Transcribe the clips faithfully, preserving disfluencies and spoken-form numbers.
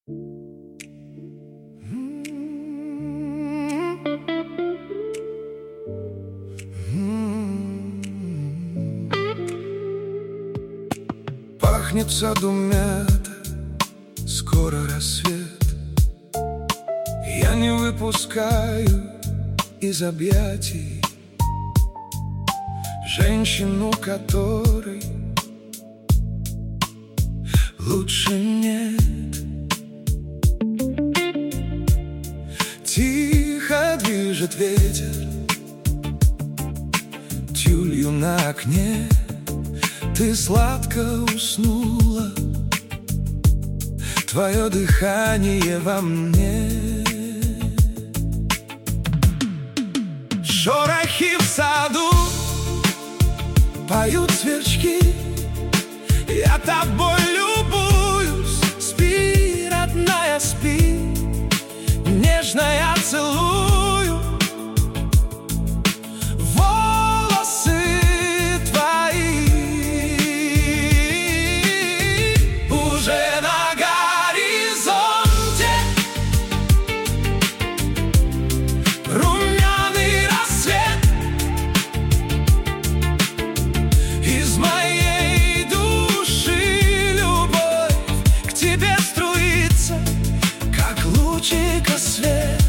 Пахнет в саду мята, скоро рассвет. Я не выпускаю из объятий женщину, которой лучше нет. Тихо движет ветер тюлью на окне. Ты сладко уснула, твое дыхание во мне. Шорохи в саду, поют сверчки. Я тобой любуюсь, спи, родная, спи. Нежно я целую волосы твои. Уже на горизонте румяный рассвет. Из моей души любовь к тебе струится, как лучика свет.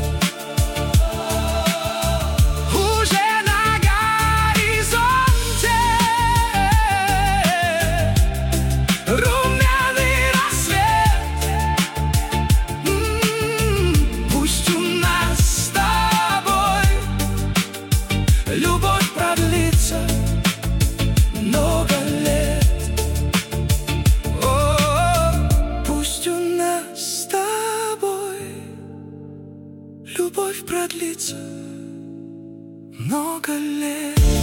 Уже на горизонте румяный рассвет. М-м-м. Пусть у нас с тобой любовь продлится много лет. О, пусть у нас с тобой любовь продлится много лет.